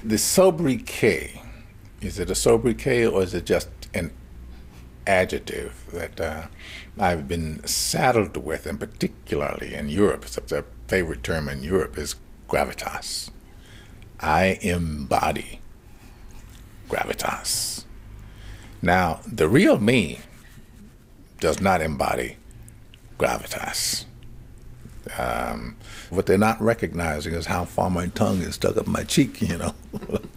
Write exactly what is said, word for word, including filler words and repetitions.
The sobriquet, is it a sobriquet or is it just an adjective that uh, I've been saddled with, and particularly in Europe? It's a favorite term in Europe is gravitas. I embody gravitas. Now, the real me does not embody gravitas. Um, what they're not recognizing is how far my tongue is stuck up my cheek, you know.